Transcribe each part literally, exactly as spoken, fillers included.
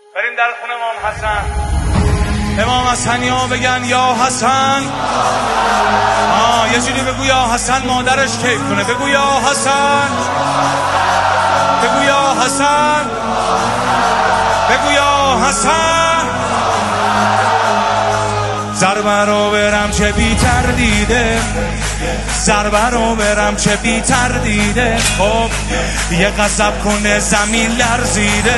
بریم در خونه امام حسن. امام حسنی ها بگن یا حسن. آه یه جوری بگو یا حسن مادرش کیف کنه. بگو یا حسن، بگو یا حسن، بگو یا حسن. ضربه رو برم چه بی تردیده، ضربه رو برم چه بی تردیده. خب یه غضب کنه زمین لرزیده،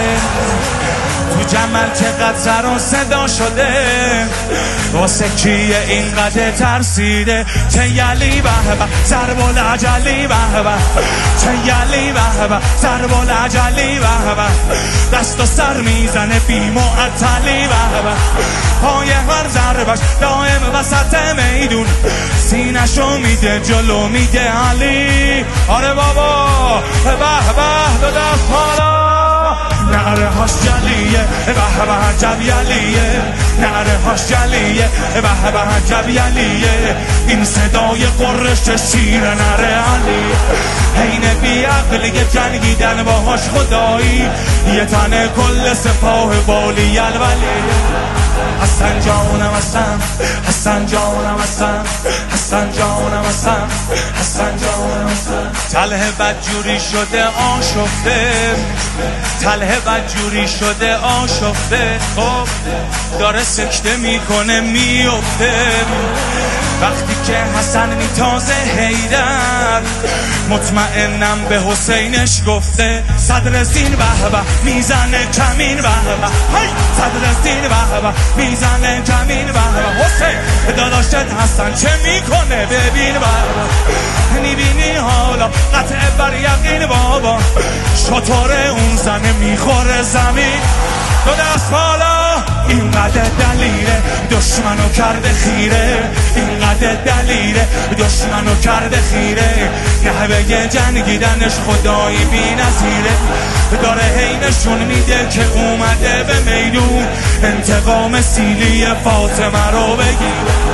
تو جمل چقدر سر و صدا شده، واسه کیه اینقدر ترسیده. چه یلی به به ضرب العجلی به به، چه یلی به به ضرب العجلی به به. دست و سر میزنه بی معطلی به به، پای هر ضربش دائم وسط میدون، سینشو میده جلو میگه علی. آره بابا به به دو دست بالا، نعره هاش جلیه به به جبیلیه، نعره هاش جلیه به به جبیلیه. این صدای قرش شیر نعره علی، حین بی عقلی جنگیدن باهاش خدایی، یه تنه کل سپاه والی الولی. حسن جانم حسن، حسن جانم حسن، حسن جانم حسن، حسن جانم حسن. تله بدجوری شده آشفته، تله بدجوری شده آشفته. خب داره سکته میکنه میفته، وقتی که حسن میتازه حیدر، مطمئنم به حسینش گفته. صدر زین به به میزنه کمین به به، صدر زین به به میزنه کمین به به. حسین داداشت حسن چه میکنه ببین به به، میبینی حالا قطع بر یقین بابا، شطور اون زنه میخوره زمین. دو دست بالا، اینقدر دلیره دشمنو کرده خیره، اینقدر دلیره دشمنو کرده خیره. نحوه جنگیدنش خدایی بی نظیره، داره هی نشون میده که اومده به میدون، انتقام سیلی فاطمه رو بگیره.